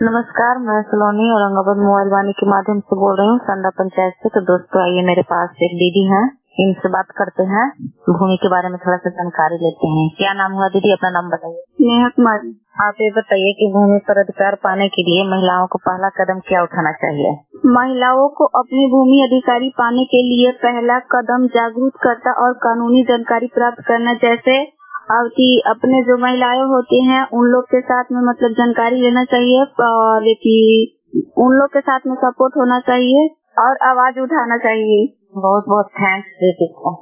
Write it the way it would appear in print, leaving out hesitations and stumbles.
नमस्कार, मैं सलोनी औरंगाबाद मोबाइल वाणी के माध्यम से बोल रही हूँ संडा पंचायत से। तो दोस्तों आइए, मेरे पास एक दीदी हैं, इनसे बात करते हैं, भूमि के बारे में थोड़ा सा जानकारी लेते हैं। क्या नाम हुआ दीदी? अपना नाम बताइए। नेहा कुमारी। आप ये बताइए कि भूमि पर अधिकार पाने के लिए महिलाओं को पहला कदम क्या उठाना चाहिए? महिलाओं को अपनी भूमि अधिकारी पाने के लिए पहला कदम जागरूकता और कानूनी जानकारी प्राप्त करना, जैसे कि अपने जो महिलाएं होती हैं उन लोग के साथ में मतलब जानकारी लेना चाहिए और कि उन लोग के साथ में सपोर्ट होना चाहिए और आवाज उठाना चाहिए। बहुत बहुत थैंक्स दीदी को।